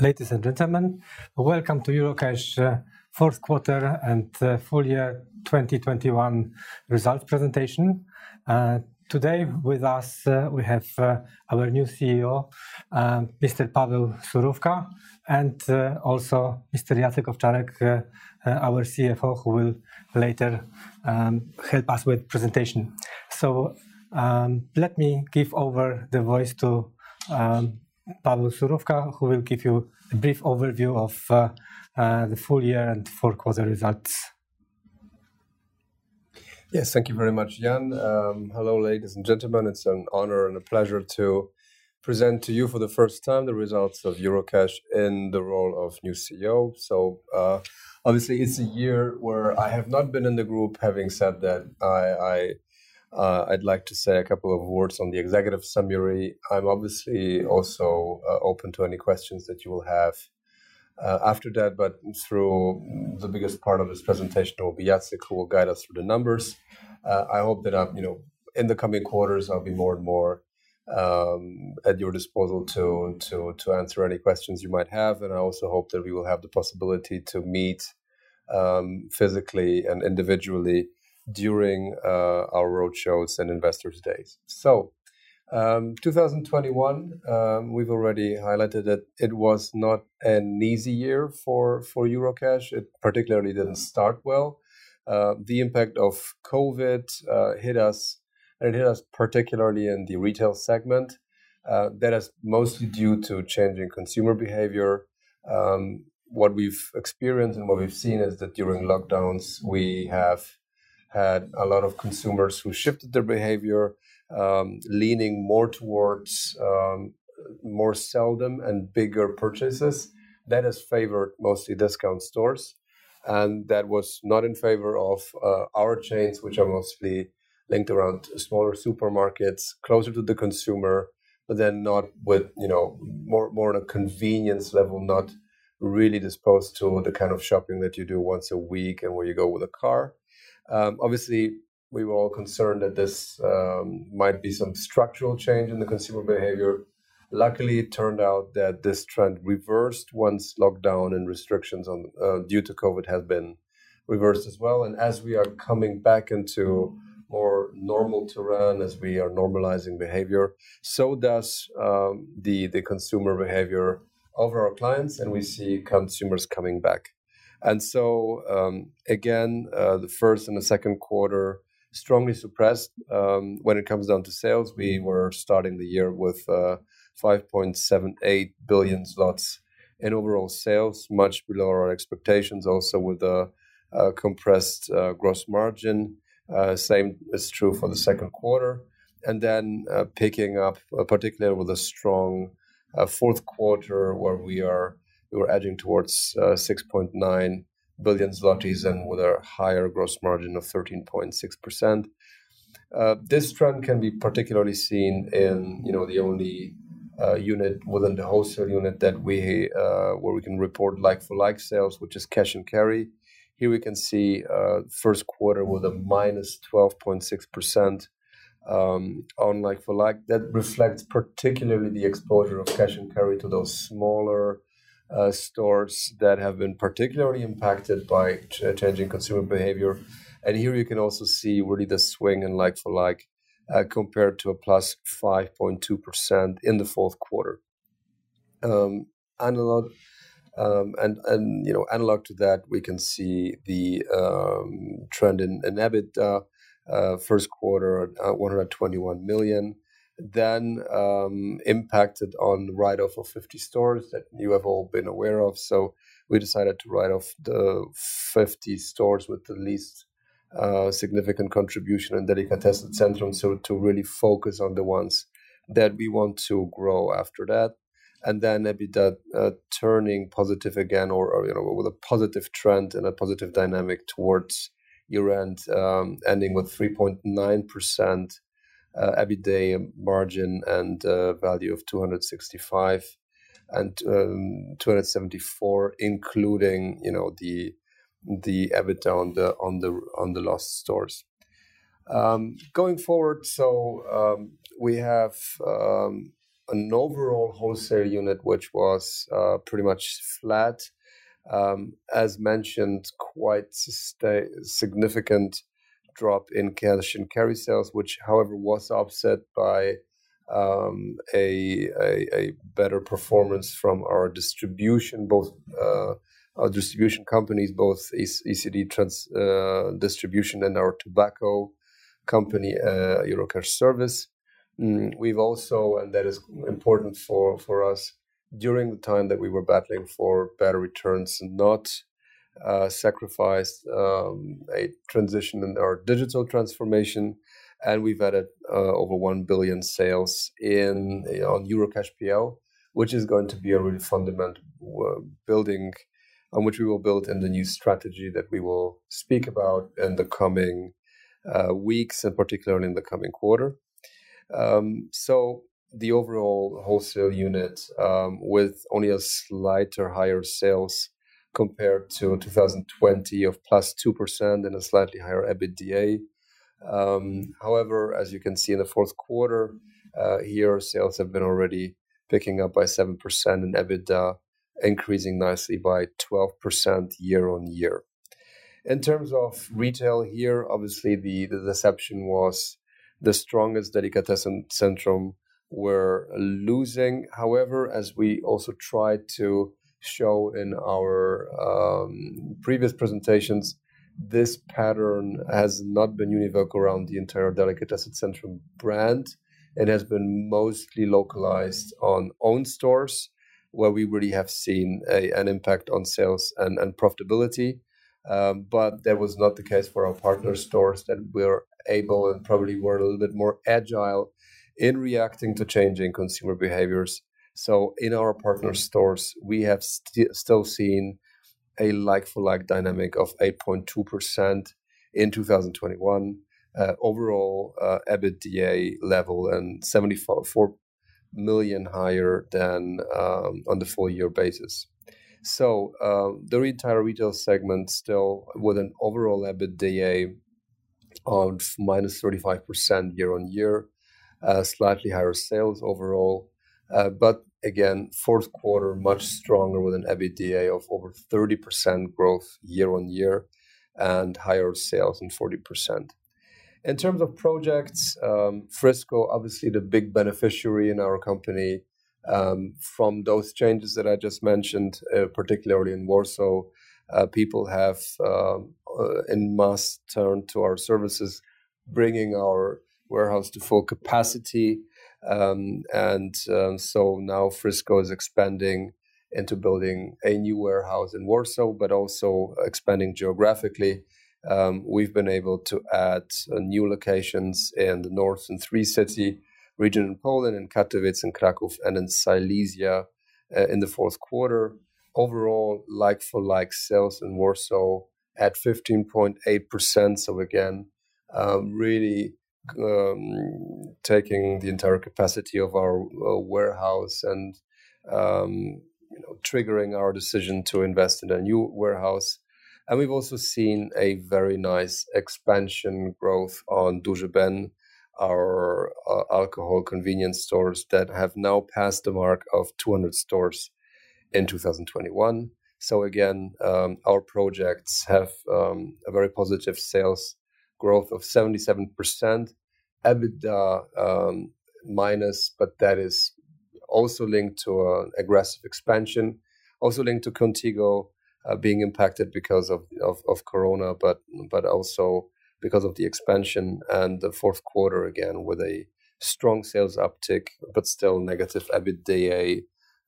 Ladies and gentlemen, welcome to Eurocash fourth quarter and full year 2021 results presentation. Today with us we have our new CEO, Mr. Paweł Surówka, and also Mr. Jacek Owczarek, our CFO, who will later help us with presentation. So let me give over the voice to Paweł Surówka, who will give you a brief overview of the full year and fourth quarter results. Yes, thank you very much, Jan. Hello, ladies and gentlemen. It's an honor and a pleasure to present to you for the first time the results of Eurocash in the role of new CEO. So obviously it's a year where I have not been in the group. Having said that, I'd like to say a couple of words on the executive summary. I'm obviously also open to any questions that you will have after that, but through the biggest part of this presentation will be Jacek, who will guide us through the numbers. I hope that in the coming quarters I'll be more and more at your disposal to answer any questions you might have, and I also hope that we will have the possibility to meet physically and individually during our roadshows and investors' days. So 2021, we've already highlighted that it was not an easy year for Eurocash. It particularly didn't start well. The impact of COVID hit us, and it hit us particularly in the retail segment. That is mostly due to changing consumer behavior. What we've experienced and what we've seen is that during lockdowns, we have had a lot of consumers who shifted their behavior, leaning more towards more seldom and bigger purchases. That has favored mostly discount stores, and that was not in favor of our chains, which are mostly linked around smaller supermarkets, closer to the consumer, but then not with more on a convenience level, not really disposed to the kind of shopping that you do once a week and where you go with a car. Obviously, we were all concerned that this might be some structural change in the consumer behavior. Luckily, it turned out that this trend reversed once lockdown and restrictions due to COVID has been reversed as well. And as we are coming back into more normal terrain, as we are normalizing behavior, so does the consumer behavior of our clients, and we see consumers coming back. And so, again, the first and the second quarter strongly suppressed. When it comes down to sales, we were starting the year with 5.78 billion zlotys in overall sales, much below our expectations, also with a compressed gross margin. Same is true for the second quarter. And then picking up, particularly with a strong fourth quarter, where we were edging towards 6.9 billion zlotys and with a higher gross margin of 13.6%. This trend can be particularly seen in the only unit within the wholesale unit that where we can report like-for-like sales, which is cash and carry. Here we can see first quarter with a minus 12.6% on like-for-like. That reflects particularly the exposure of cash and carry to those smaller stores that have been particularly impacted by changing consumer behavior. And here you can also see really the swing in like-for-like compared to a plus 5.2% in the fourth quarter. Analog to that, we can see the trend in EBITDA. First quarter, 121 million. Then impacted on write-off of 50 stores that you have all been aware of. So we decided to write off the 50 stores with the least significant contribution in Delicatessen Centrum, so to really focus on the ones that we want to grow after that. And then EBITDA turning positive again, or with a positive trend and a positive dynamic towards year-end, ending with 3.9% EBITDA margin and value of 265 and 274, including the EBITDA on the lost stores. Going forward, so we have an overall wholesale unit which was pretty much flat. As mentioned, quite significant drop in cash and carry sales, which, however, was offset by a better performance from our distribution, both our distribution companies, both ECD Distribution and our tobacco company, Eurocash Service. We've also, and that is important for us, during the time that we were battling for better returns, not sacrificed a transition in our digital transformation, and we've added over 1 billion sales on Eurocash PL, which is going to be a really fundamental building on which we will build in the new strategy that we will speak about in the coming weeks, and particularly in the coming quarter. So the overall wholesale unit, with only a slighter higher sales compared to 2020 of plus 2% and a slightly higher EBITDA. However, as you can see in the fourth quarter, here sales have been already picking up by 7% and EBITDA increasing nicely by 12% year on year. In terms of retail here, obviously the deception was the strongest Delicatessen Centrum were losing. However, as we also tried to show in our previous presentations, this pattern has not been univocal around the entire Delicatessen Centrum brand. It has been mostly localized on own stores, where we really have seen an impact on sales and profitability. But that was not the case for our partner stores, that we're able and probably were a little bit more agile in reacting to changing consumer behaviors. So in our partner stores, we have still seen a like-for-like dynamic of 8.2% in 2021, overall EBITDA level, and 74 million higher than on the full year basis. So the entire retail segment still with an overall EBITDA of minus 35% year on year, slightly higher sales overall. But again, fourth quarter much stronger with an EBITDA of over 30% growth year on year and higher sales than 40%. In terms of projects, Frisco, obviously the big beneficiary in our company from those changes that I just mentioned, particularly in Warsaw. People have in mass turned to our services, bringing our warehouse to full capacity. So now Frisco is expanding into building a new warehouse in Warsaw, but also expanding geographically. We've been able to add new locations in the north in 3-city region in Poland, in Katowice, in Kraków, and in Silesia in the fourth quarter. Overall, like-for-like sales in Warsaw at 15.8%. So again, really taking the entire capacity of our warehouse and triggering our decision to invest in a new warehouse. And we've also seen a very nice expansion growth on Duży Ben, our alcohol convenience stores that have now passed the mark of 200 stores in 2021. So again, our projects have a very positive sales growth of 77%, EBITDA minus, but that is also linked to an aggressive expansion, also linked to Contigo being impacted because of Corona, but also because of the expansion, and the fourth quarter again with a strong sales uptick, but still negative EBITDA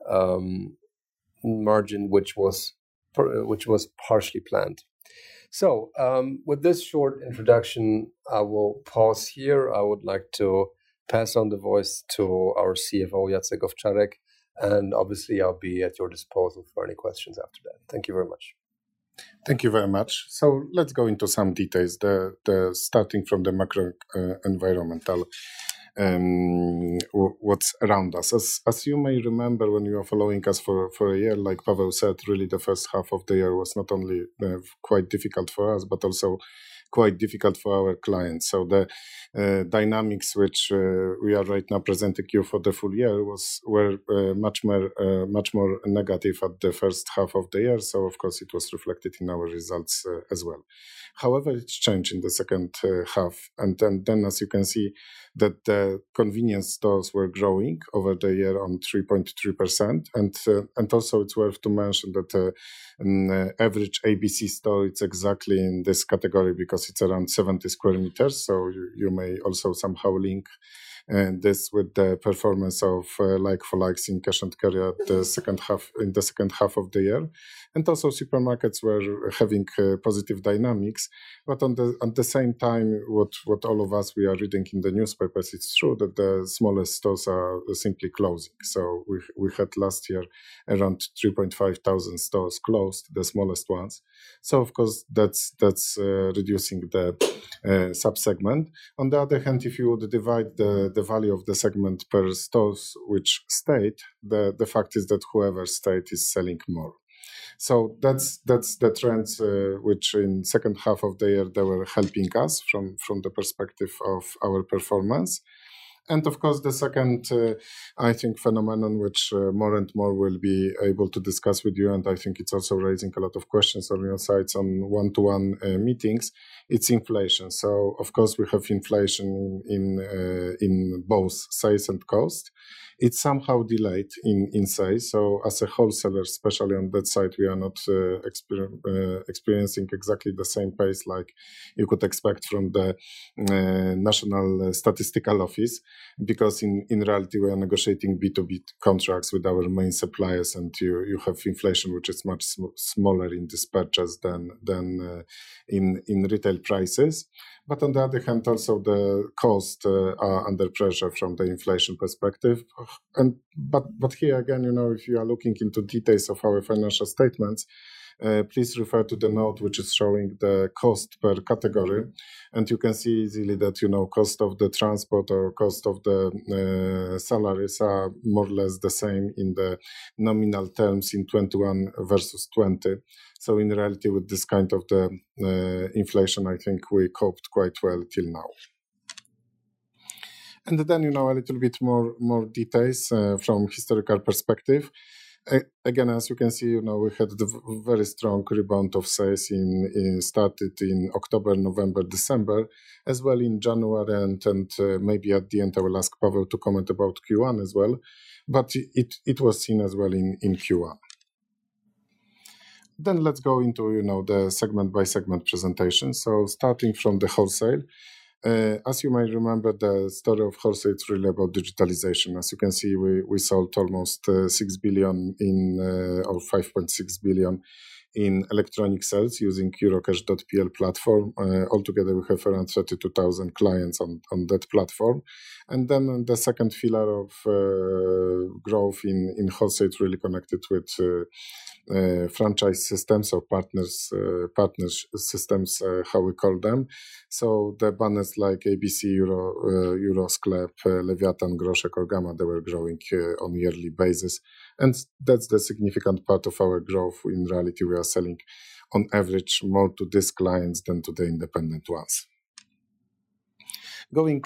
margin, which was partially planned. So with this short introduction, I will pause here. I would like to pass on the voice to our CFO, Jacek Owczarek, and obviously I'll be at your disposal for any questions after that. Thank you very much. Thank you very much. So let's go into some details. The starting from the macro environmental, what's around us. As you may remember, when you are following us for a year, like Paweł said, really the first half of the year was not only quite difficult for us, but also quite difficult for our clients. So the dynamics which we are right now presenting you for the full year were much more negative at the first half of the year. So of course it was reflected in our results as well. However, it's changed in the second half, and then as you can see, that the convenience stores were growing over the year on 3.3%, and also it's worth to mention that average ABC store, it's exactly in this category because it's around 70 square meters. So you may also somehow link this with the performance of like-for-likes in cash and carry in the second half of the year. And also supermarkets were having positive dynamics, but at the same time, what all of us we are reading in the newspapers, it's true that the smallest stores are simply closing. So we had last year around 3,500 stores closed, the smallest ones. So of course that's reducing the sub-segment. On the other hand, if you would divide the value of the segment per stores which stayed, the fact is that whoever stayed is selling more. So that's the trends which in second half of the year they were helping us from the perspective of our performance. And of course, the second, I think, phenomenon which more and more we'll be able to discuss with you, and I think it's also raising a lot of questions on your sides on one-to-one meetings, it's inflation. So, of course, we have inflation in both sales and cost. It's somehow delayed in sales. So as a wholesaler, especially on that side, we are not experiencing exactly the same pace like you could expect from the National Statistical Office, because in reality, we are negotiating B2B contracts with our main suppliers, and you have inflation, which is much smaller in this purchase than in retail prices. But on the other hand, also the costs are under pressure from the inflation perspective. But here again, if you are looking into details of our financial statements, please refer to the note which is showing the cost per category, and you can see easily that cost of the transport or cost of the salaries are more or less the same in the nominal terms in 21 versus 20. So in reality, with this kind of the inflation, I think we coped quite well till now. And then, a little bit more details from historical perspective. Again, as you can see, we had the very strong rebound of sales started in October, November, December, as well in January, and maybe at the end I will ask Paweł to comment about Q1 as well. But it was seen as well in Q1. Then let's go into the segment by segment presentation. So starting from the wholesale. As you may remember, the story of wholesale is really about digitalization. As you can see, we sold almost 6 billion or 5.6 billion in electronic sales using Eurocash.pl platform. Altogether, we have around 32,000 clients on that platform. And then the second pillar of growth in wholesale is really connected with franchise systems or partners systems, how we call them. So the banners like ABC, Eurosklep, Lewiatan, Groszek or Gamma, they were growing on yearly basis. And that's the significant part of our growth. In reality, we are selling on average more to these clients than to the independent ones. Going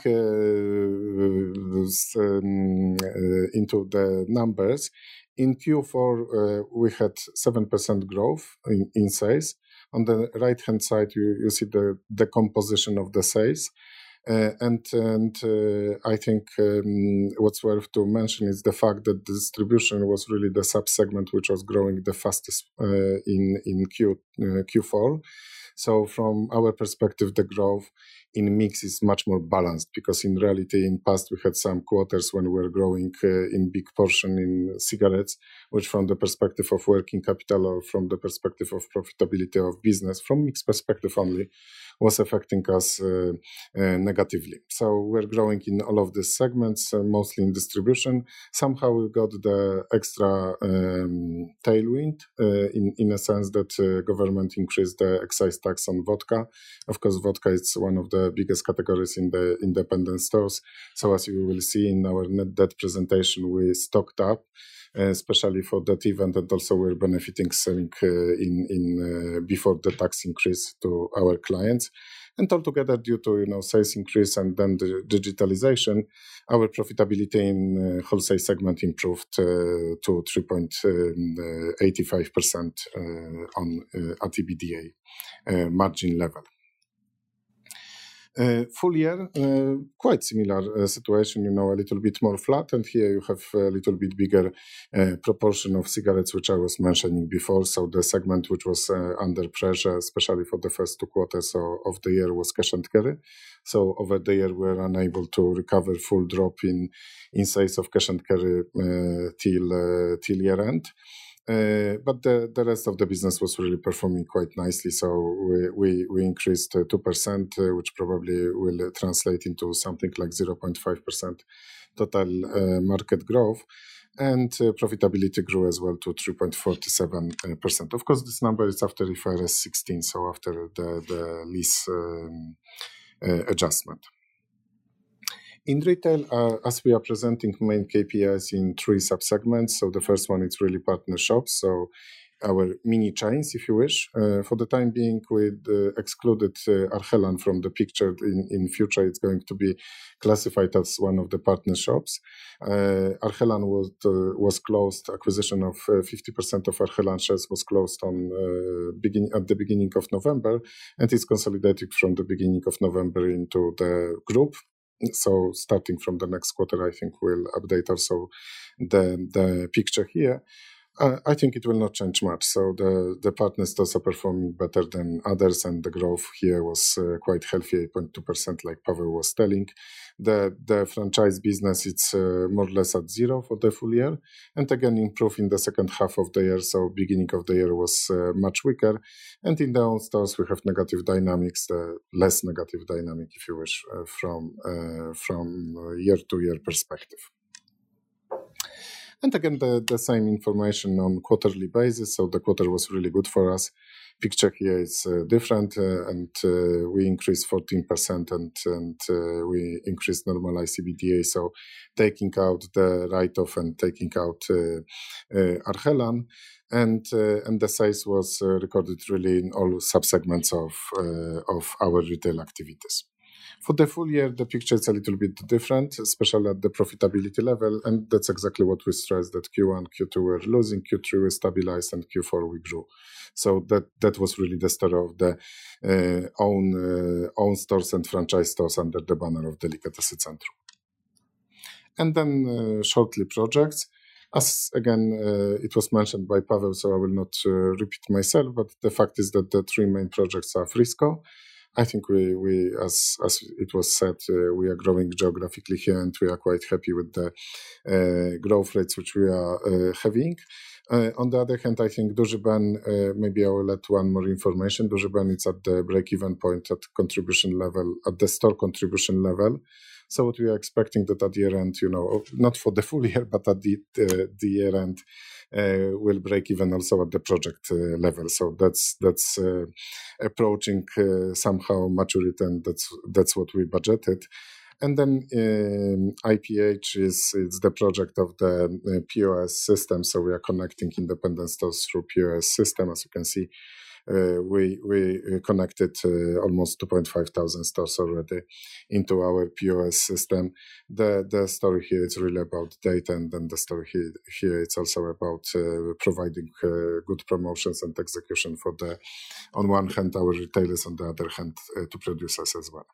into the numbers, in Q4, we had 7% growth in sales. On the right-hand side, you see the composition of the sales. And I think what's worth to mention is the fact that the distribution was really the sub-segment which was growing the fastest in Q4. So from our perspective, the growth in mix is much more balanced, because in reality, in past, we had some quarters when we were growing in big portion in cigarettes, which from the perspective of working capital or from the perspective of profitability of business, from mix perspective only, was affecting us negatively. So we're growing in all of these segments, mostly in distribution. Somehow we got the extra tailwind in a sense that government increased the excise tax on vodka. Of course, vodka is one of the biggest categories in the independent stores. So as you will see in our net debt presentation, we stocked up, especially for that event, and also we're benefiting selling in before the tax increase to our clients. And altogether, due to sales increase and then the digitalization, our profitability in wholesale segment improved to 3.85% at EBITDA margin level. Full year, quite similar situation, a little bit more flat, and here you have a little bit bigger proportion of cigarettes, which I was mentioning before. So the segment which was under pressure, especially for the first 2 quarters of the year, was cash and carry. So over the year, we were unable to recover full drop in sales of cash and carry till year end. But the rest of the business was really performing quite nicely. So we increased 2%, which probably will translate into something like 0.5% total market growth. And profitability grew as well to 3.47%. Of course, this number is after IFRS 16, so after the lease adjustment. In retail, as we are presenting main KPIs in 3 subsegments. So the first one is really partner shops, so our mini chains, if you wish. For the time being, we excluded Arhelan from the picture. In future, it's going to be classified as one of the partner shops. Arhelan was closed. Acquisition of 50% of Arhelan shares was closed at the beginning of November, and it's consolidated from the beginning of November into the group. So starting from the next quarter, I think we'll update also the picture here. I think it will not change much. So the partner stores are performing better than others, and the growth here was quite healthy, 8.2%, like Paweł was telling. The franchise business, it's more or less at 0 for the full year, and again improved in the second half of the year. So beginning of the year was much weaker, and in the own stores we have negative dynamics, less negative dynamic, if you wish, from year-to-year perspective. And again, the same information on quarterly basis. So the quarter was really good for us. Picture here is different, and we increased 14%, and we increased normalized EBITDA. So taking out the write-off and taking out Arhelan, and the sales was recorded really in all subsegments of our retail activities. For the full year, the picture is a little bit different, especially at the profitability level, and that's exactly what we stressed, that Q1, Q2 were losing, Q3 we stabilized, and Q4 we grew. So that was really the story of the own stores and franchise stores under the banner of Delikatesy Centrum. And then shortly projects. As again, it was mentioned by Paweł, so I will not repeat myself, but the fact is that the 3 main projects are Frisco. I think we as it was said, we are growing geographically here, and we are quite happy with the growth rates which we are having. On the other hand, I think Duży Ben, maybe I will add one more information. Duży Ben is at the break-even point at contribution level, at the store contribution level. So what we are expecting that at the year end, not for the full year, but at the year end, will break even also at the project level. So that's approaching somehow maturity, and that's what we budgeted. And then IPH is the project of the POS system. So we are connecting independent stores through POS system. As you can see, we connected almost 2,500 stores already into our POS system. The story here is really about data, and then the story here it's also about providing good promotions and execution for on one hand our retailers, on the other hand to producers as well.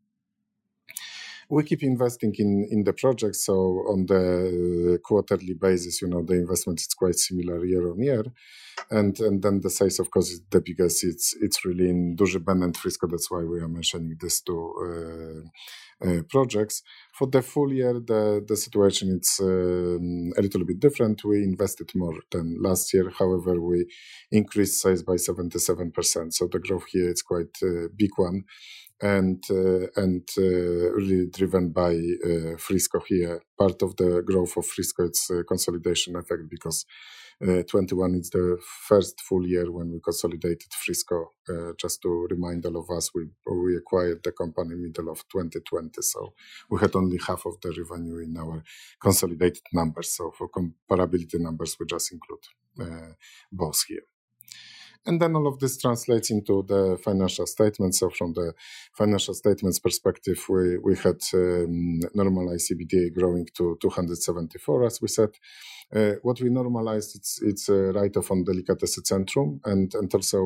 We keep investing in the project, so on the quarterly basis, the investment is quite similar year on year, and then the size, of course, is the biggest. It's really in Duży Ben and Frisco. That's why we are mentioning these 2 projects. For the full year, the situation is a little bit different. We invested more than last year. However, we increased size by 77%. So the growth here is quite a big one. And really driven by Frisco here. Part of the growth of Frisco, it's a consolidation effect, because 21 is the first full year when we consolidated Frisco. Just to remind all of us, we acquired the company middle of 2020, so we had only half of the revenue in our consolidated numbers. So for comparability numbers, we just include both here. And then all of this translates into the financial statements. So from the financial statements perspective, we had normalized EBITDA growing to 274, as we said. What we normalized, it's a write-off on Delikatesy Centrum, and also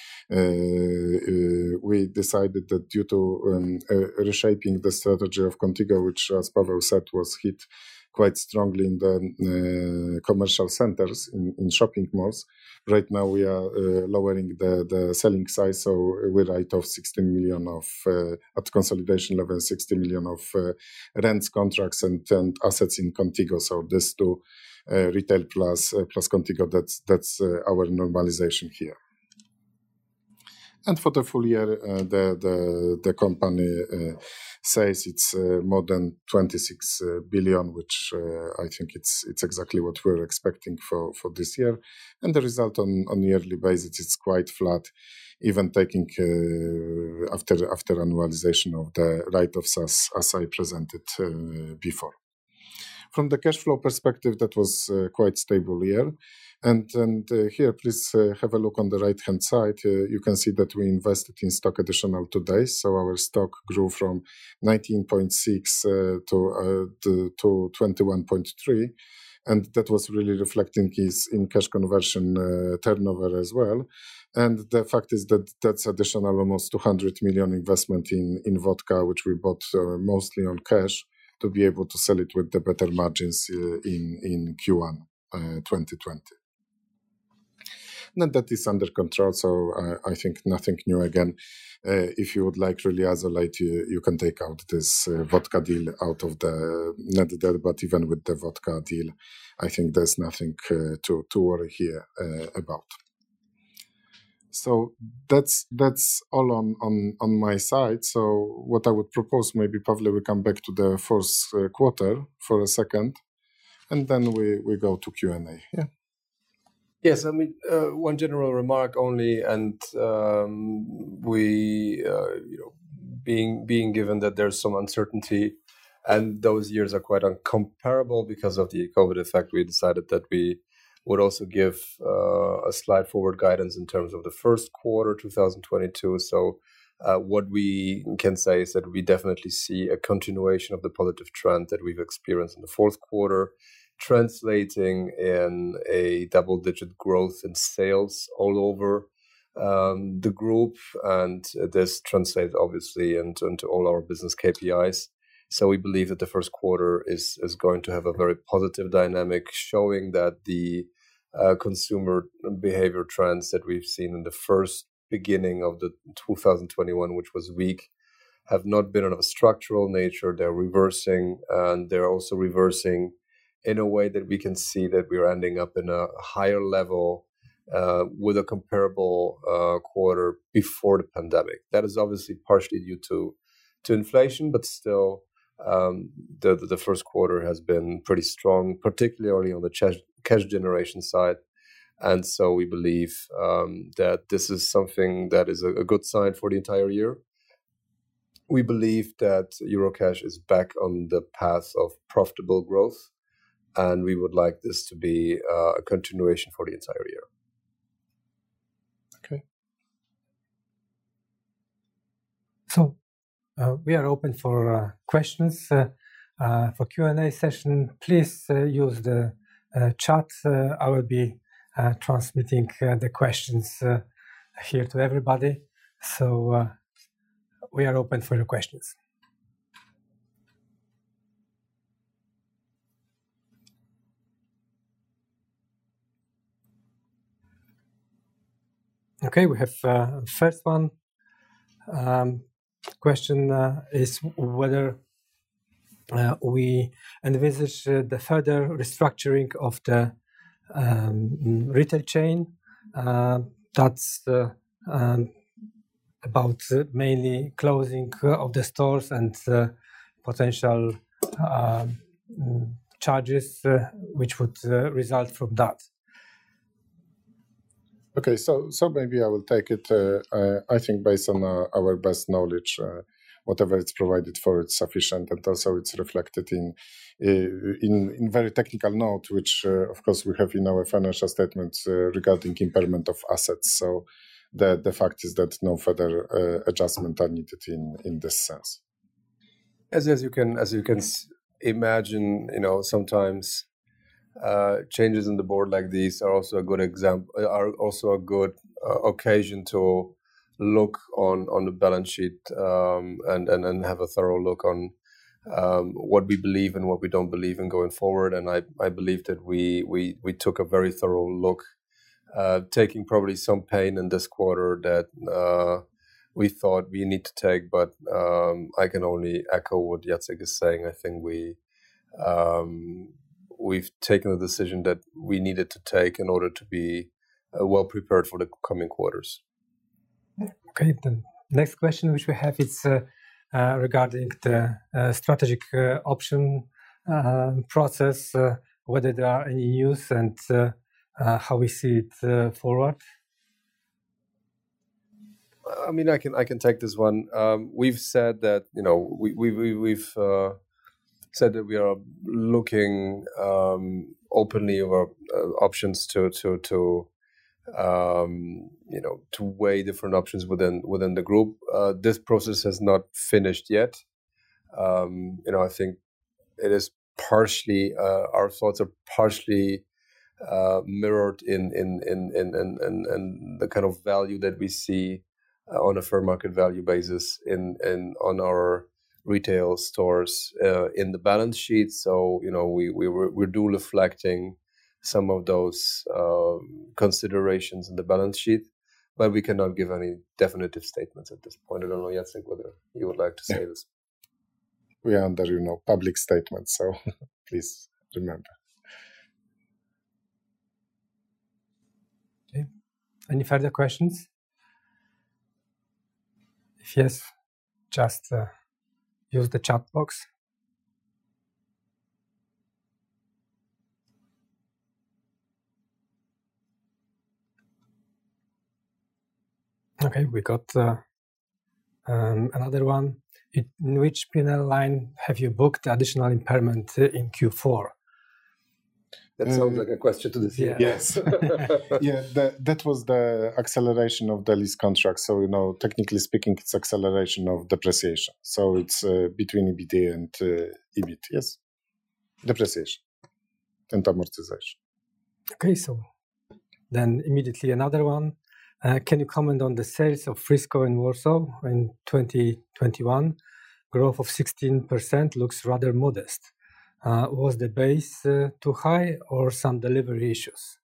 we decided that due to reshaping the strategy of Contigo, which, as Paweł said, was hit quite strongly in the commercial centers, in shopping malls. Right now we are lowering the selling size, so we write off 16 million of, at consolidation level, 60 million of rents, contracts, and assets in Contigo. So this two, retail plus Contigo, that's our normalization here. And for the full year, the company says it's more than 26 billion, which I think it's exactly what we're expecting for this year. And the result on yearly basis, it's quite flat, even taking after annualization of the write-offs as I presented before. From the cash flow perspective, that was quite stable year. And here, please have a look on the right-hand side. You can see that we invested in stock additional 2 days. So our stock grew from 19.6 to 21.3. And that was really reflecting in cash conversion turnover as well. And the fact is that that's additional almost 200 million investment in vodka, which we bought mostly on cash to be able to sell it with the better margins in Q1 2020. And that is under control, so I think nothing new again. If you would like really isolate, you can take out this vodka deal out of the net debt, but even with the vodka deal, I think there's nothing to worry here about. So that's all on my side. So what I would propose, maybe Pawle, we come back to the fourth quarter for a second, and then we go to Q&A. Yeah. Yes, I mean, one general remark only, and being given that there's some uncertainty, and those years are quite uncomparable because of the COVID effect, we decided that we would also give a slide forward guidance in terms of the first quarter 2022. So what we can say is that we definitely see a continuation of the positive trend that we've experienced in the fourth quarter, translating in a double-digit growth in sales all over the group, and this translates obviously into all our business KPIs. So we believe that the first quarter is going to have a very positive dynamic, showing that the consumer behavior trends that we've seen in the first beginning of the 2021, which was weak, have not been of a structural nature. They're reversing, and they're also reversing in a way that we can see that we're ending up in a higher level with a comparable quarter before the pandemic. That is obviously partially due to inflation, but still the first quarter has been pretty strong, particularly on the cash generation side. And so we believe that this is something that is a good sign for the entire year. We believe that Eurocash is back on the path of profitable growth, and we would like this to be a continuation for the entire year. Okay. So we are open for questions. For Q&A session, please use the chat. I will be transmitting the questions here to everybody. So we are open for your questions. Okay, we have first one. Question is whether we envisage the further restructuring of the retail chain. That's about mainly closing of the stores and potential charges which would result from that. Okay, so maybe I will take it. I think based on our best knowledge, whatever it's provided for, it's sufficient, and also it's reflected in very technical note, which of course we have in our financial statements regarding impairment of assets. So the fact is that no further adjustment are needed in this sense. As you can imagine, sometimes changes in the board like these are also a good example, are also a good occasion to look on the balance sheet and have a thorough look on what we believe and what we don't believe in going forward. And I believe that we took a very thorough look, taking probably some pain in this quarter that we thought we need to take, but I can only echo what Jacek is saying. I think we've taken the decision that we needed to take in order to be well prepared for the coming quarters. Okay, the next question which we have is regarding the strategic option process, whether there are any news and how we see it forward. I mean, I can take this one. We've said that we've said that we are looking openly over options to weigh different options within the group. This process has not finished yet. I think it is partially our thoughts are partially mirrored in the kind of value that we see on a fair market value basis on our retail stores in the balance sheet. So we're do reflecting some of those considerations in the balance sheet, but we cannot give any definitive statements at this point. I don't know, Jacek, whether you would like to say this. We are under public statements, so please remember. Okay. Any further questions? If yes, just use the chat box. Okay, we got another one. In which P&L line have you booked additional impairment in Q4? That sounds like a question to the CEO. Yes. That was the acceleration of the lease contract. So, technically speaking, it's acceleration of depreciation. So it's between EBITDA and EBIT. Yes. Depreciation and amortization. Okay, so then immediately another one. Can you comment on the sales of Frisco in Warsaw in 2021? Growth of 16% looks rather modest. Was the base too high or some delivery issues?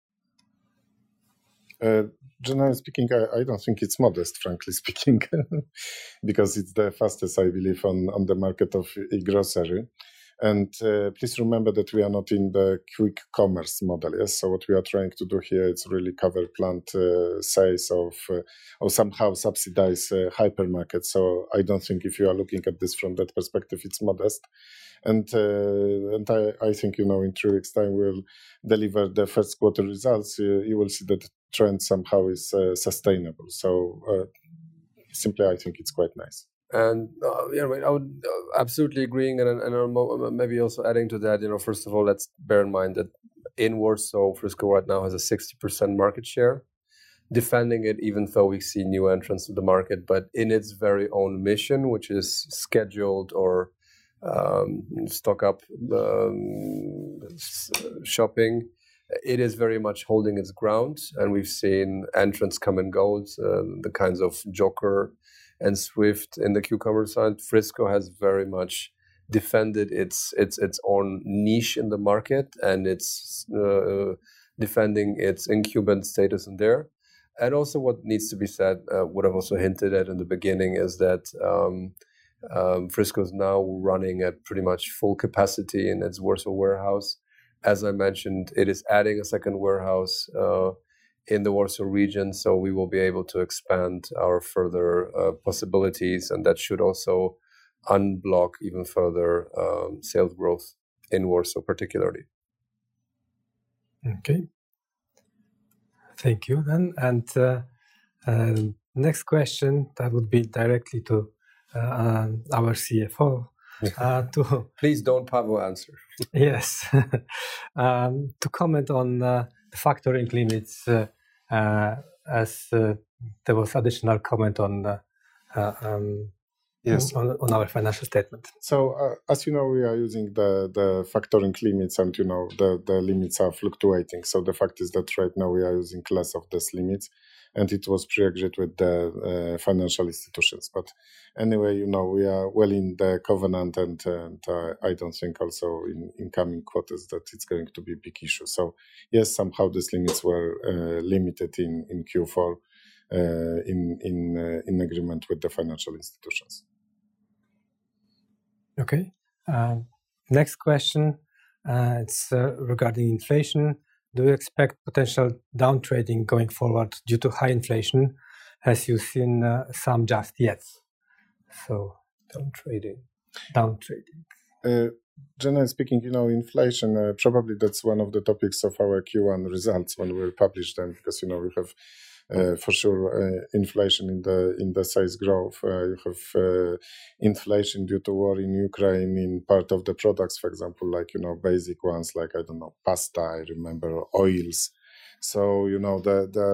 Generally speaking, I don't think it's modest, frankly speaking, because it's the fastest, I believe, on the market of e-grocery. And please remember that we are not in the quick commerce model. Yes, so what we are trying to do here is really cover plant sales of or somehow subsidize hypermarkets. So I don't think if you are looking at this from that perspective, it's modest. And I think in 3 weeks' time we'll deliver the first quarter results. You will see that the trend somehow is sustainable. So simply, I think it's quite nice. And I would absolutely agreeing, and maybe also adding to that. First of all, let's bear in mind that in Warsaw, Frisco right now has a 60% market share, defending it even though we see new entrants to the market. But in its very own mission, which is scheduled or stock up shopping, it is very much holding its ground. And we've seen entrants come and go, the kinds of Joker and Swift in the q-commerce side. Frisco has very much defended its own niche in the market, and it's defending its incumbent status in there. And also what needs to be said, what I've also hinted at in the beginning, is that Frisco is now running at pretty much full capacity in its Warsaw warehouse. As I mentioned, it is adding a second warehouse in the Warsaw region, so we will be able to expand our further possibilities, and that should also unblock even further sales growth in Warsaw particularly. Okay. Thank you then. And next question, that would be directly to our CFO to please don't Pavel answer. Yes, to comment on the factoring limits as there was additional comment on Yes. on our financial statement. So, as you know, we are using the factoring limits, and you know the limits are fluctuating. So the fact is that right now we are using less of these limits, and it was pre-agreed with the financial institutions. But anyway, you know, we are well in the covenant, and I don't think also in coming quarters that it's going to be a big issue. So yes, somehow these limits were limited in Q4 in agreement with the financial institutions. Okay. Next question. It's regarding inflation. Do you expect potential downtrading going forward due to high inflation? Has you seen some just yet? So downtrading. Generally speaking, you know, inflation, probably that's one of the topics of our Q1 results when we'll publish them, because, you know, we have for sure inflation in the sales growth. You have inflation due to war in Ukraine in part of the products, for example, like, you know, basic ones like, I don't know, pasta, I remember, oils. So, you know,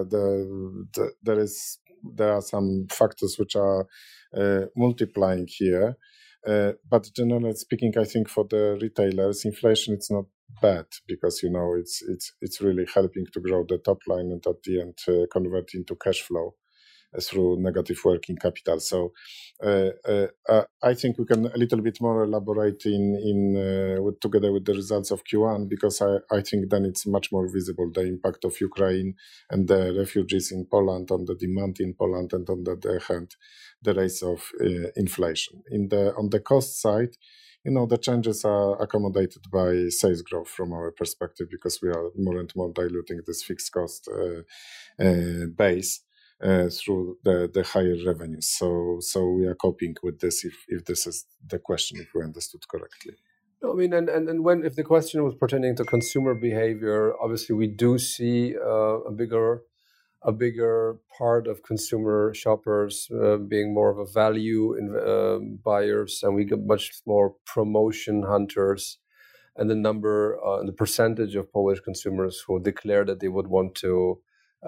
there are some factors which are multiplying here. But generally speaking, I think for the retailers, inflation it's not bad, because, you know, it's really helping to grow the top line and at the end convert into cash flow through negative working capital. So I think we can a little bit more elaborate together with the results of Q1, because I think then it's much more visible, the impact of Ukraine and the refugees in Poland on the demand in Poland, and on the other hand, the rates of inflation. On the cost side, you know, the changes are accommodated by sales growth from our perspective, because we are more and more diluting this fixed cost base through the higher revenues. So we are coping with this, if this is the question, if we understood correctly. I mean, and when, if the question was pertaining to consumer behavior, obviously we do see a bigger part of consumer shoppers being more of a value buyers, and we get much more promotion hunters. And the number and the percentage of Polish consumers who declare that they would want to,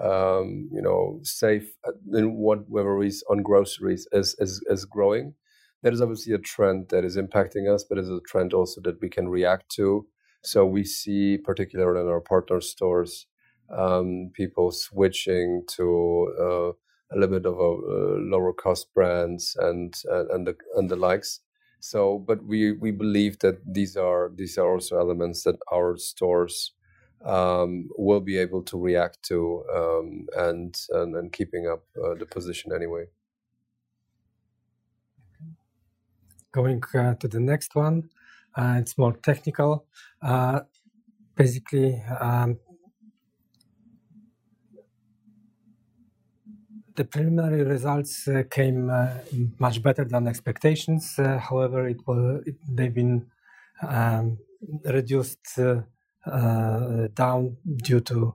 save in whatever ways on groceries is growing. That is obviously a trend that is impacting us, but it's a trend also that we can react to. So we see, particularly in our partner stores, people switching to a little bit of a lower cost brands and the likes. So, but we believe that these are also elements that our stores will be able to react to, and keeping up the position anyway. Going to the next one, it's more technical. Basically, the preliminary results came much better than expectations. However, they've been reduced down due to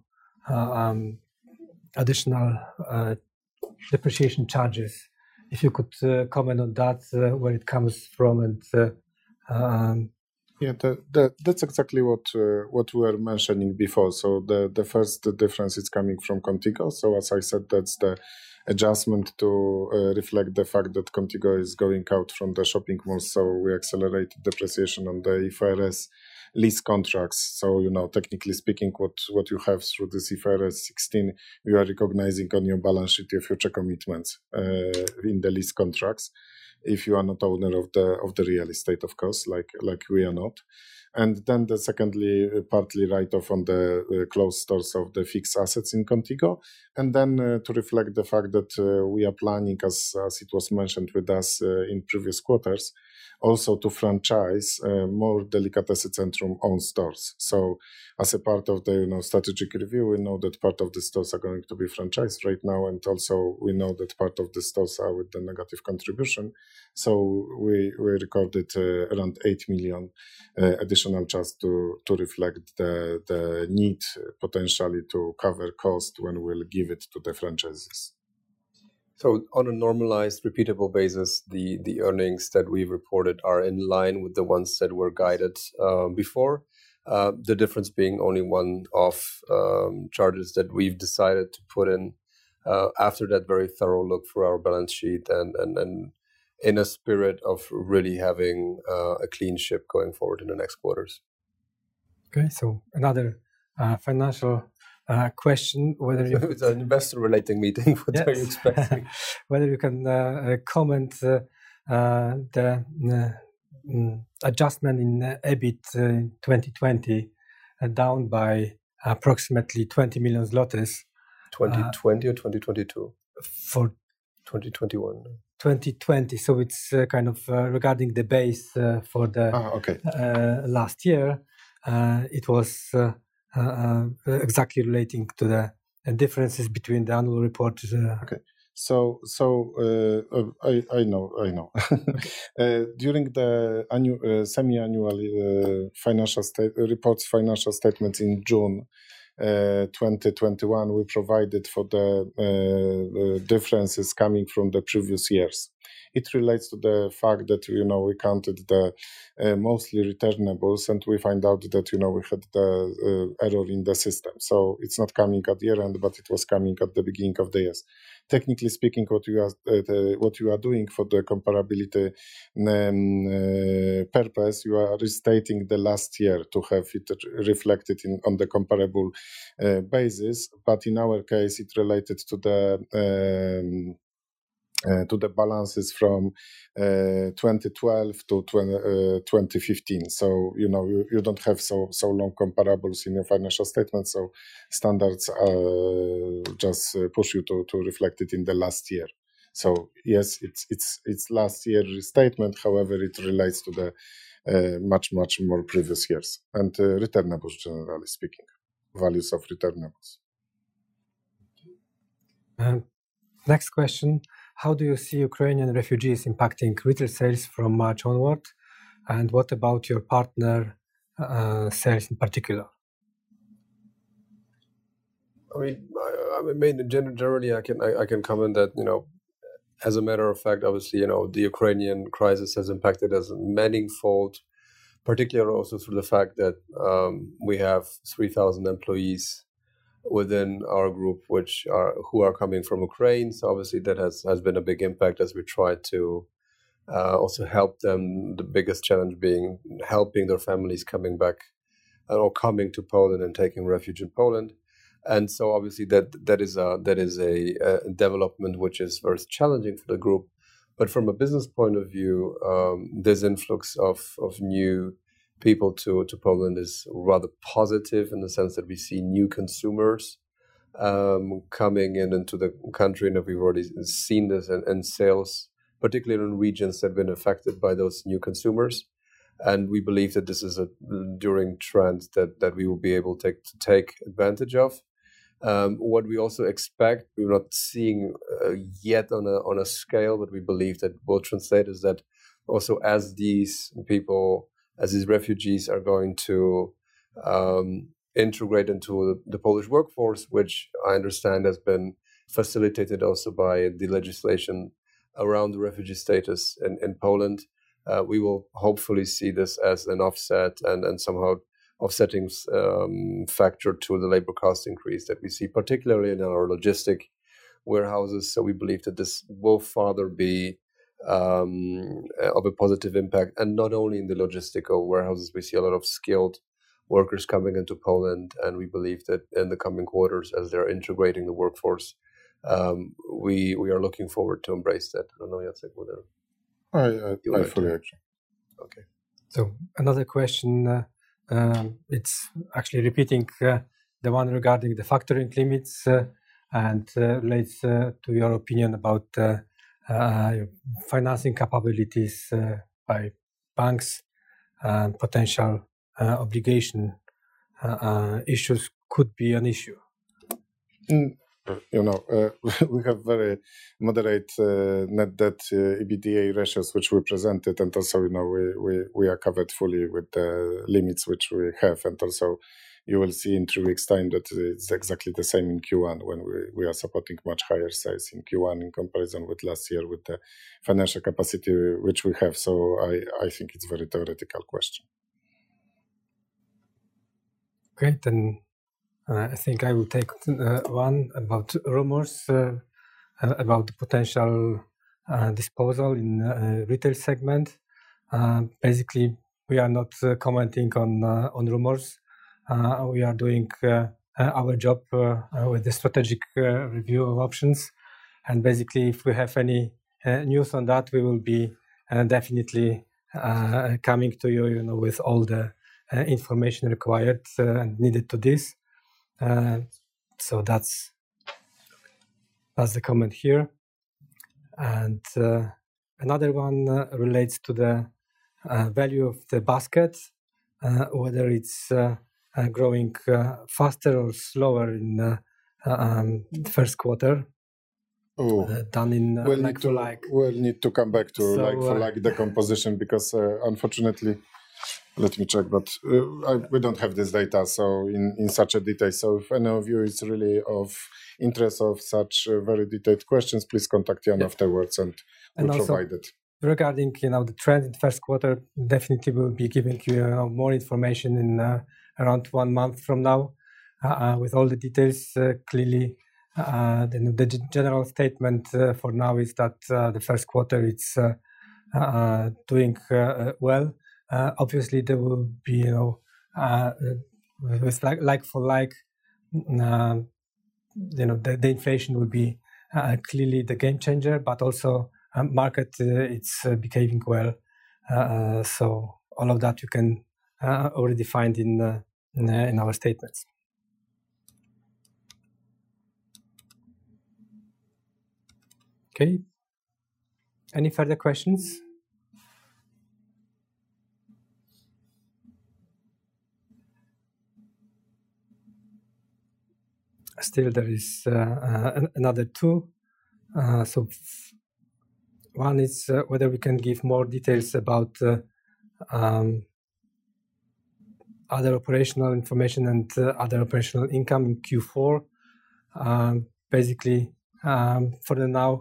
additional depreciation charges. If you could comment on that, where it comes from, and yeah, that's exactly what we were mentioning before. So the first difference is coming from Contigo. So as I said, that's the adjustment to reflect the fact that Contigo is going out from the shopping malls. So we accelerate depreciation on the IFRS lease contracts. So, you know, technically speaking, what you have through this IFRS 16, you are recognizing on your balance sheet your future commitments in the lease contracts, if you are not owner of the real estate, of course, like we are not. And then the secondly, partly write-off on the closed stores of the fixed assets in Contigo. And then to reflect the fact that we are planning, as it was mentioned with us in previous quarters, also to franchise more Delikatesy Centrum own stores. So as a part of the strategic review, we know that part of the stores are going to be franchised right now, and also we know that part of the stores are with the negative contribution. So we recorded around 8 million additional charge to reflect the need potentially to cover cost when we'll give it to the franchises. So on a normalized, repeatable basis, the earnings that we reported are in line with the ones that were guided before. The difference being only one-off charges that we've decided to put in after that very thorough look through our balance sheet and in a spirit of really having a clean ship going forward in the next quarters. Okay, so another financial question: whether you it's an investor-relating meeting. What are you expecting? Whether you can comment the adjustment in EBIT 2020 down by approximately 20 million zlotys. 2020 or 2022? For 2021. 2020. So it's kind of regarding the base for the last year. It was exactly relating to the differences between the annual report. Okay. So I know. Okay. During the semi-annual financial statements in June 2021, we provided for the differences coming from the previous years. It relates to the fact that we counted the mostly returnables, and we find out that we had the error in the system. So it's not coming at year end, but it was coming at the beginning of the year. Technically speaking, what you are doing for the comparability purpose, you are restating the last year to have it reflected on the comparable basis. But in our case, it related to the balances from 2012 to 2015. So you don't have so long comparables in your financial statements. So standards just push you to reflect it in the last year. So yes, it's last year restatement. However, it relates to the much more previous years and returnables, generally speaking, values of returnables. Next question. How do you see Ukrainian refugees impacting retail sales from March onward? And what about your partner sales in particular? I mean, generally, I can comment that as a matter of fact, obviously, the Ukrainian crisis has impacted us manifold, particularly also through the fact that we have 3,000 employees within our group who are coming from Ukraine. So obviously that has been a big impact as we try to also help them. The biggest challenge being helping their families coming back or coming to Poland and taking refuge in Poland. And so obviously that is a development which is very challenging for the group. But from a business point of view, this influx of new people to Poland is rather positive in the sense that we see new consumers coming into the country, and we've already seen this in sales, particularly in regions that have been affected by those new consumers. And we believe that this is a enduring trend that we will be able to take advantage of. What we also expect, we're not seeing yet on a scale, but we believe that will translate is that also as these refugees are going to integrate into the Polish workforce, which I understand has been facilitated also by the legislation around the refugee status in Poland, we will hopefully see this as an offset and somehow offsetting factor to the labor cost increase that we see, particularly in our logistic warehouses. So we believe that this will further be of a positive impact, and not only in the logistical warehouses. We see a lot of skilled workers coming into Poland, and we believe that in the coming quarters, as they're integrating the workforce, we are looking forward to embrace that. I don't know, Jacek, whether I fully agree. Okay. So another question. It's actually repeating the one regarding the factoring limits and relates to your opinion about financing capabilities by banks and potential obligation issues could be an issue. We have very moderate net debt EBITDA ratios, which we presented, and also we are covered fully with the limits which we have, and also you will see in 3 weeks' time that it's exactly the same in Q1 when we are supporting much higher sales in Q1 in comparison with last year with the financial capacity which we have. So I think it's a very theoretical question. Okay, then I think I will take one about rumors about the potential disposal in retail segment. Basically, we are not commenting on rumors. We are doing our job with the strategic review of options, and basically, if we have any news on that, we will be definitely coming to you, with all the information required and needed to this. So that's the comment here. And another one relates to the value of the basket, whether it's growing faster or slower in the first quarter than in like-for-like. We'll need to come back to like-for-like decomposition because unfortunately, let me check, but we don't have this data so in such a detail. So if any of you is really of interest of such very detailed questions, please contact Jan afterwards and we'll provide it. Regarding the trend in the first quarter, definitely we'll be giving you more information in around 1 month from now with all the details. Clearly, the general statement for now is that the first quarter it's doing well. Obviously, there will be with like-for-like, the inflation will be clearly the game changer, but also market it's behaving well. So all of that you can already find in our statements. Okay. Any further questions? Still, there is another two. So one is whether we can give more details about other operational information and other operational income in Q4. Basically, for the now,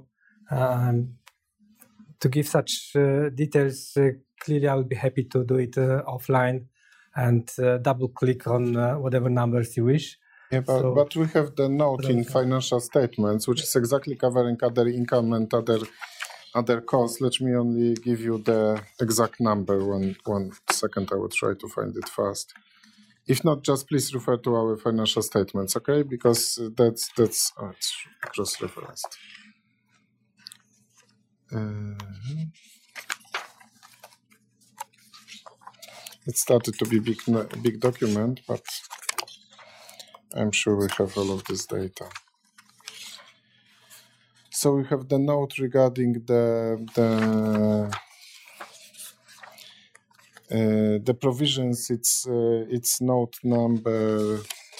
to give such details, clearly I will be happy to do it offline and double click on whatever numbers you wish. Yeah, but we have the note in financial statements, which is exactly covering other income and other costs. Let me only give you the exact number. One second, I will try to find it fast. If not, just please refer to our financial statements, okay? Because that's it's just referenced. It started to be big document, but I'm sure we have all of this data. So we have the note regarding the provisions. It's note number.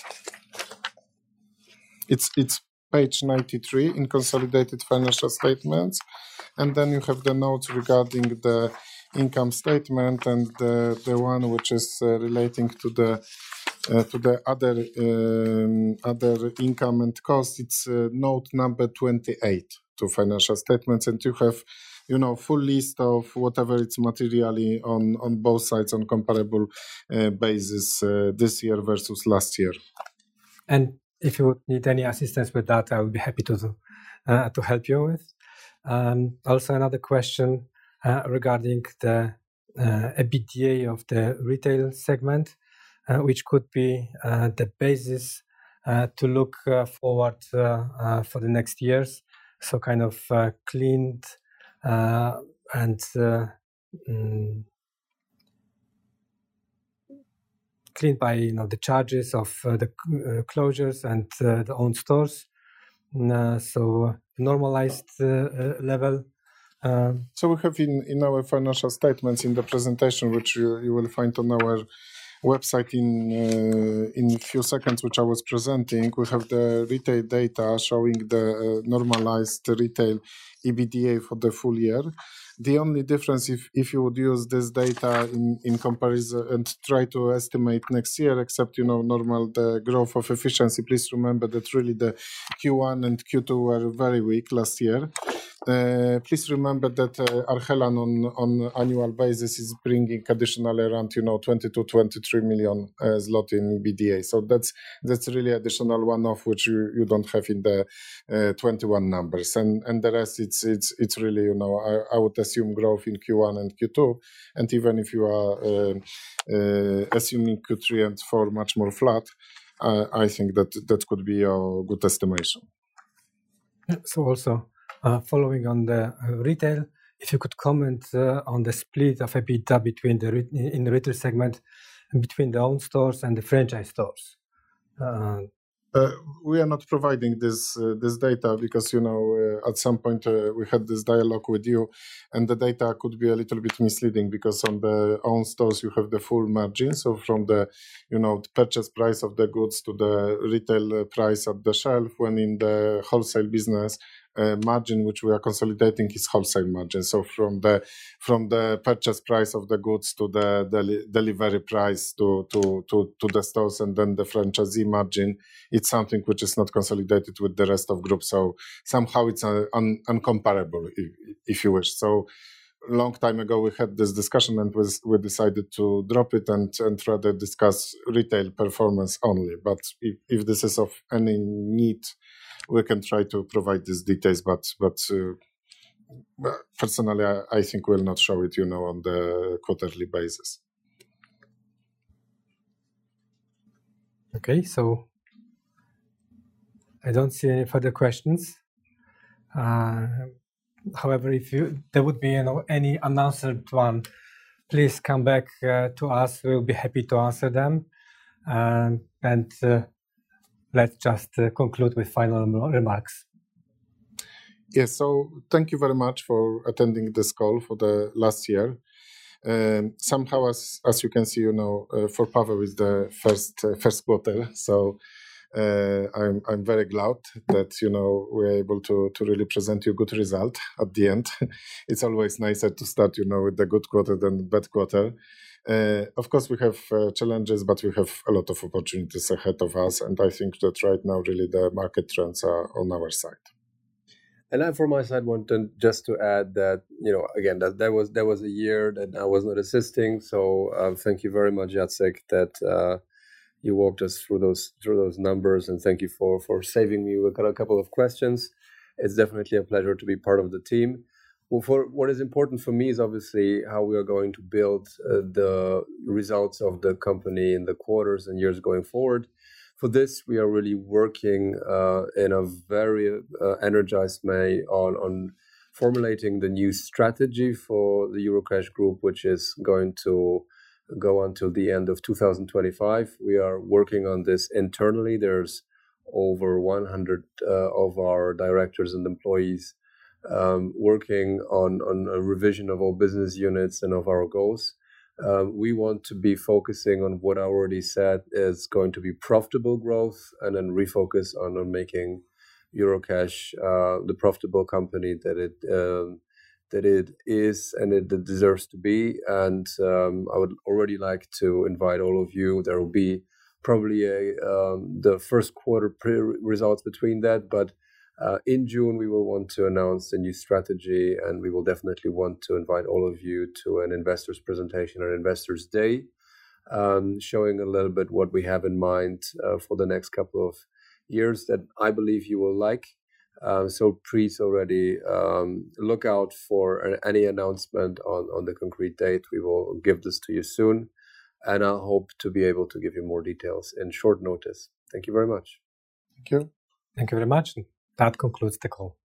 It's page 93 in consolidated financial statements, and then you have the notes regarding the income statement and the one which is relating to the other income and cost. It's note number 28 to financial statements, and you have full list of whatever it's materially on both sides on comparable basis this year versus last year. And if you would need any assistance with that, I would be happy to help you with. Also another question regarding the EBITDA of the retail segment, which could be the basis to look forward for the next years. So kind of cleaned and cleaned by the charges of the closures and the own stores. So normalized level. So we have in our financial statements in the presentation, which you will find on our website in a few seconds, which I was presenting, we have the retail data showing the normalized retail EBITDA for the full year. The only difference, if you would use this data in comparison and try to estimate next year, except normal the growth of efficiency, please remember that really the Q1 and Q2 were very weak last year. Please remember that Arhelan on annual basis is bringing additional around 20 to 23 million zloty in EBITDA. So that's really additional one-off which you don't have in the 21 numbers, and the rest it's really I would assume growth in Q1 and Q2, and even if you are assuming Q3 and Q4 much more flat, I think that could be a good estimation. So also. Following on the retail, if you could comment on the split of EBITDA between in the retail segment and between the own stores and the franchise stores. We are not providing this data because at some point we had this dialogue with you, and the data could be a little bit misleading because on the own stores you have the full margin, so from the the purchase price of the goods to the retail price at the shelf. When in the wholesale business, margin which we are consolidating is wholesale margin. So from the purchase price of the goods to the delivery price to the stores, and then the franchisee margin, it's something which is not consolidated with the rest of group. So somehow it's uncomparable, if you wish. So a long time ago we had this discussion and we decided to drop it and rather discuss retail performance only. But if this is of any need, we can try to provide these details, but personally, I think we'll not show it, on the quarterly basis. Okay, so I don't see any further questions. However, if there would be any unanswered one, please come back to us. We'll be happy to answer them. And let's just conclude with final remarks. Yes, so thank you very much for attending this call for the last year. Somehow, as you can see, for Paweł is the first quarter. So I'm very glad that we're able to really present you a good result at the end. It's always nicer to start with the good quarter than the bad quarter. Of course, we have challenges, but we have a lot of opportunities ahead of us, and I think that right now really the market trends are on our side. And I, for my side, wanted just to add that again that there was a year that I was not assisting. So thank you very much, Jacek, that you walked us through those numbers, and thank you for saving me with a couple of questions. It's definitely a pleasure to be part of the team. Well, for what is important for me is obviously how we are going to build the results of the company in the quarters and years going forward. For this, we are really working in a very energized way on formulating the new strategy for the Eurocash Group, which is going to go until the end of 2025. We are working on this internally. There's over 100 of our directors and employees working on a revision of all business units and of our goals. We want to be focusing on what I already said is going to be profitable growth, and then refocus on making Eurocash the profitable company that it is and it deserves to be. And I would already like to invite all of you. There will be probably the first quarter results between that, but in June, we will want to announce the new strategy, and we will definitely want to invite all of you to an investors presentation or investors day, showing a little bit what we have in mind for the next couple of years that I believe you will like. So please already look out for any announcement on the concrete date. We will give this to you soon, and I hope to be able to give you more details in short notice. Thank you very much. Thank you. Thank you very much. That concludes the call.